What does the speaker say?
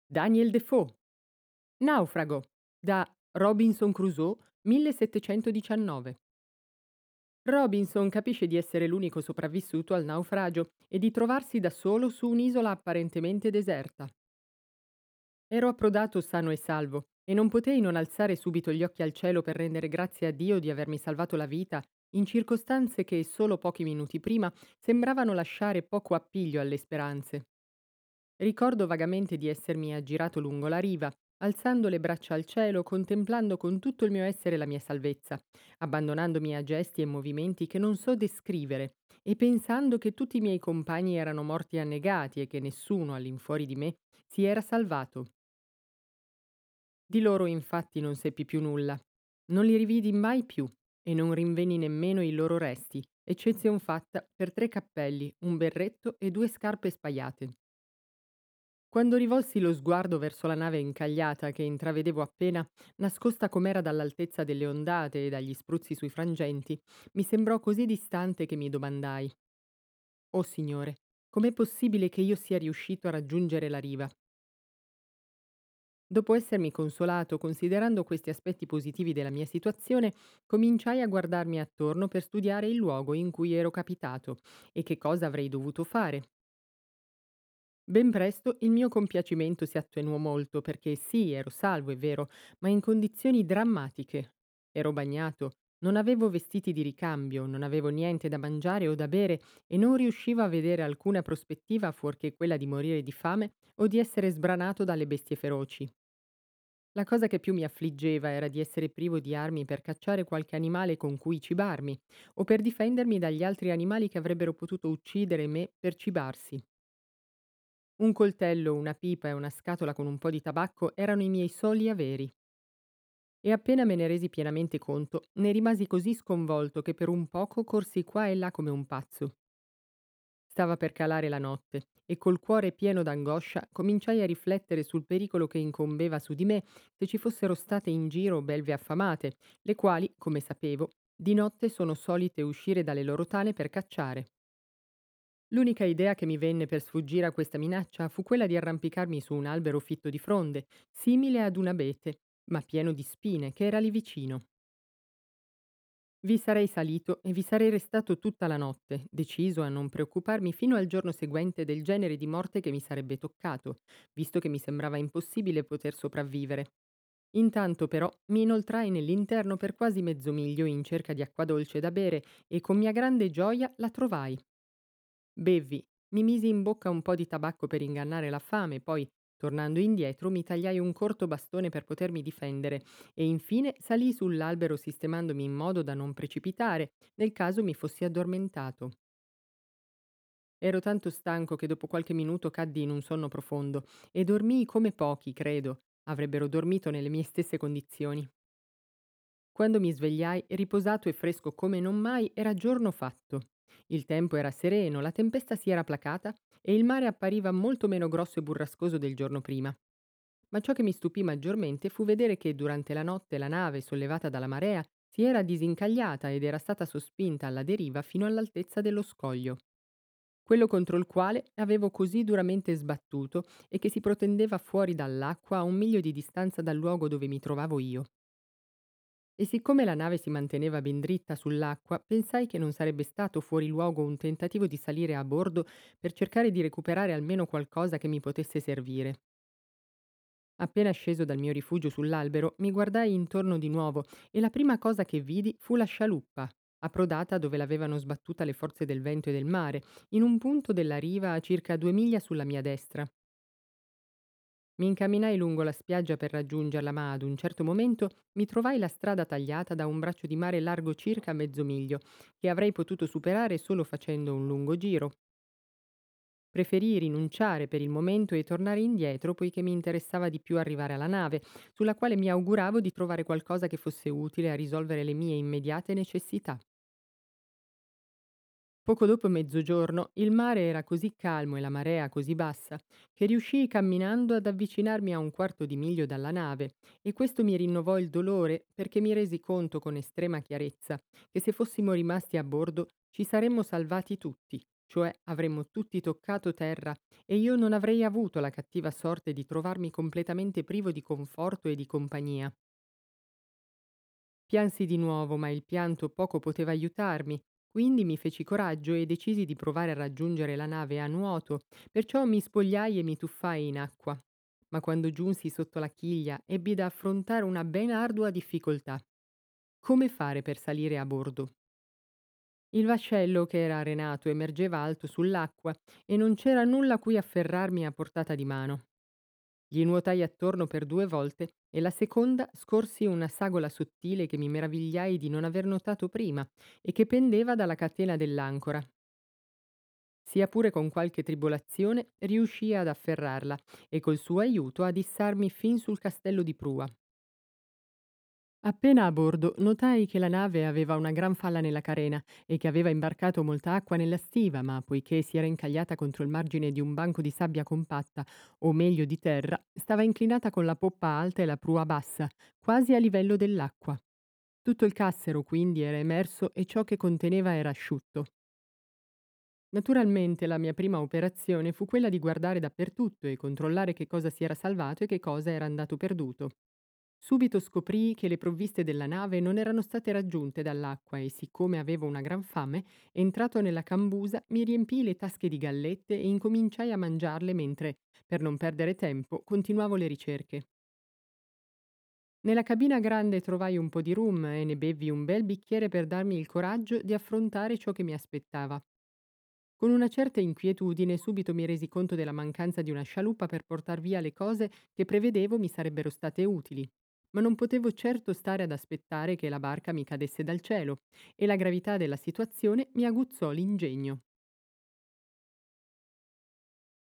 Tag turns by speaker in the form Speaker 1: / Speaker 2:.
Speaker 1: Daniel Defoe. Naufrago, da Robinson Crusoe, 1719. Robinson capisce di essere l'unico sopravvissuto al naufragio e di trovarsi da solo su un'isola apparentemente deserta. Ero approdato sano e salvo e non potei non alzare subito gli occhi al cielo per rendere grazie a Dio di avermi salvato la vita in circostanze che solo pochi minuti prima sembravano lasciare poco appiglio alle speranze. Ricordo vagamente di essermi aggirato lungo la riva, alzando le braccia al cielo, contemplando con tutto il mio essere la mia salvezza, abbandonandomi a gesti e movimenti che non so descrivere, e pensando che tutti i miei compagni erano morti annegati e che nessuno all'infuori di me si era salvato. Di loro infatti non seppi più nulla. Non li rividi mai più e non rinvenni nemmeno i loro resti, eccezion fatta per 3 cappelli, un berretto e 2 scarpe spaiate. Quando rivolsi lo sguardo verso la nave incagliata che intravedevo appena, nascosta com'era dall'altezza delle ondate e dagli spruzzi sui frangenti, mi sembrò così distante che mi domandai: "Oh Signore, com'è possibile che io sia riuscito a raggiungere la riva?" Dopo essermi consolato considerando questi aspetti positivi della mia situazione, cominciai a guardarmi attorno per studiare il luogo in cui ero capitato e che cosa avrei dovuto fare. Ben presto il mio compiacimento si attenuò molto perché sì, ero salvo, è vero, ma in condizioni drammatiche. Ero bagnato, non avevo vestiti di ricambio, non avevo niente da mangiare o da bere e non riuscivo a vedere alcuna prospettiva fuorché quella di morire di fame o di essere sbranato dalle bestie feroci. La cosa che più mi affliggeva era di essere privo di armi per cacciare qualche animale con cui cibarmi o per difendermi dagli altri animali che avrebbero potuto uccidere me per cibarsi. Un coltello, una pipa e una scatola con un po' di tabacco erano i miei soli averi. E appena me ne resi pienamente conto, ne rimasi così sconvolto che per un poco corsi qua e là come un pazzo. Stava per calare la notte e col cuore pieno d'angoscia cominciai a riflettere sul pericolo che incombeva su di me se ci fossero state in giro belve affamate, le quali, come sapevo, di notte sono solite uscire dalle loro tane per cacciare. L'unica idea che mi venne per sfuggire a questa minaccia fu quella di arrampicarmi su un albero fitto di fronde, simile ad un abete, ma pieno di spine, che era lì vicino. Vi sarei salito e vi sarei restato tutta la notte, deciso a non preoccuparmi fino al giorno seguente del genere di morte che mi sarebbe toccato, visto che mi sembrava impossibile poter sopravvivere. Intanto però mi inoltrai nell'interno per quasi mezzo miglio in cerca di acqua dolce da bere e con mia grande gioia la trovai. Bevvi, mi misi in bocca un po' di tabacco per ingannare la fame, poi, tornando indietro, mi tagliai un corto bastone per potermi difendere e infine salii sull'albero sistemandomi in modo da non precipitare nel caso mi fossi addormentato. Ero tanto stanco che dopo qualche minuto caddi in un sonno profondo e dormii come pochi, credo, avrebbero dormito nelle mie stesse condizioni. Quando mi svegliai, riposato e fresco come non mai, era giorno fatto. Il tempo era sereno, la tempesta si era placata e il mare appariva molto meno grosso e burrascoso del giorno prima. Ma ciò che mi stupì maggiormente fu vedere che durante la notte la nave, sollevata dalla marea, si era disincagliata ed era stata sospinta alla deriva fino all'altezza dello scoglio, quello contro il quale avevo così duramente sbattuto e che si protendeva fuori dall'acqua a 1 miglio di distanza dal luogo dove mi trovavo io. E siccome la nave si manteneva ben dritta sull'acqua, pensai che non sarebbe stato fuori luogo un tentativo di salire a bordo per cercare di recuperare almeno qualcosa che mi potesse servire. Appena sceso dal mio rifugio sull'albero, mi guardai intorno di nuovo e la prima cosa che vidi fu la scialuppa, approdata dove l'avevano sbattuta le forze del vento e del mare, in un punto della riva a circa 2 miglia sulla mia destra. Mi incamminai lungo la spiaggia per raggiungerla, ma ad un certo momento mi trovai la strada tagliata da un braccio di mare largo circa mezzo miglio, che avrei potuto superare solo facendo un lungo giro. Preferii rinunciare per il momento e tornare indietro poiché mi interessava di più arrivare alla nave, sulla quale mi auguravo di trovare qualcosa che fosse utile a risolvere le mie immediate necessità. Poco dopo mezzogiorno il mare era così calmo e la marea così bassa che riuscii camminando ad avvicinarmi a 1/4 di miglio dalla nave e questo mi rinnovò il dolore perché mi resi conto con estrema chiarezza che se fossimo rimasti a bordo ci saremmo salvati tutti. cioè avremmo tutti toccato terra e io non avrei avuto la cattiva sorte di trovarmi completamente privo di conforto e di compagnia. Piansi di nuovo, ma il pianto poco poteva aiutarmi, quindi mi feci coraggio e decisi di provare a raggiungere la nave a nuoto, perciò mi spogliai e mi tuffai in acqua. Ma quando giunsi sotto la chiglia ebbi da affrontare una ben ardua difficoltà. Come fare per salire a bordo? Il vascello, che era arenato, emergeva alto sull'acqua e non c'era nulla a cui afferrarmi a portata di mano. Gli nuotai attorno per 2 volte e la seconda scorsi una sagola sottile che mi meravigliai di non aver notato prima e che pendeva dalla catena dell'ancora. Sia pure con qualche tribolazione riuscii ad afferrarla e col suo aiuto ad issarmi fin sul castello di prua. Appena a bordo notai che la nave aveva una gran falla nella carena e che aveva imbarcato molta acqua nella stiva, ma poiché si era incagliata contro il margine di un banco di sabbia compatta, o meglio di terra, stava inclinata con la poppa alta e la prua bassa, quasi a livello dell'acqua. Tutto il cassero quindi era emerso e ciò che conteneva era asciutto. Naturalmente la mia prima operazione fu quella di guardare dappertutto e controllare che cosa si era salvato e che cosa era andato perduto. Subito scoprii che le provviste della nave non erano state raggiunte dall'acqua e siccome avevo una gran fame, entrato nella cambusa, mi riempii le tasche di gallette e incominciai a mangiarle mentre, per non perdere tempo, continuavo le ricerche. Nella cabina grande trovai un po' di rum e ne bevvi un bel bicchiere per darmi il coraggio di affrontare ciò che mi aspettava. Con una certa inquietudine subito mi resi conto della mancanza di una scialuppa per portar via le cose che prevedevo mi sarebbero state utili. Ma non potevo certo stare ad aspettare che la barca mi cadesse dal cielo e la gravità della situazione mi aguzzò l'ingegno.